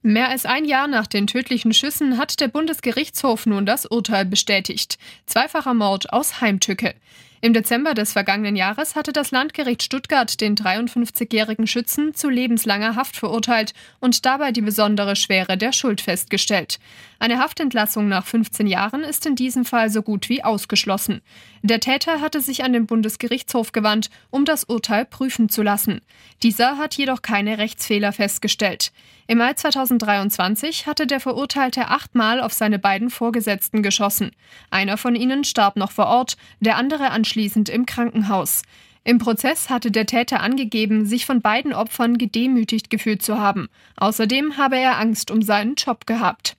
Mehr als ein Jahr nach den tödlichen Schüssen hat der Bundesgerichtshof nun das Urteil bestätigt. Zweifacher Mord aus Heimtücke. Im Dezember des vergangenen Jahres hatte das Landgericht Stuttgart den 53-jährigen Schützen zu lebenslanger Haft verurteilt und dabei die besondere Schwere der Schuld festgestellt. Eine Haftentlassung nach 15 Jahren ist in diesem Fall so gut wie ausgeschlossen. Der Täter hatte sich an den Bundesgerichtshof gewandt, um das Urteil prüfen zu lassen. Dieser hat jedoch keine Rechtsfehler festgestellt. Im Mai 2023 hatte der Verurteilte 8-mal auf seine beiden Vorgesetzten geschossen. Einer von ihnen starb noch vor Ort, der andere anschließend im Krankenhaus. Im Prozess hatte der Täter angegeben, sich von beiden Opfern gedemütigt gefühlt zu haben. Außerdem habe er Angst um seinen Job gehabt.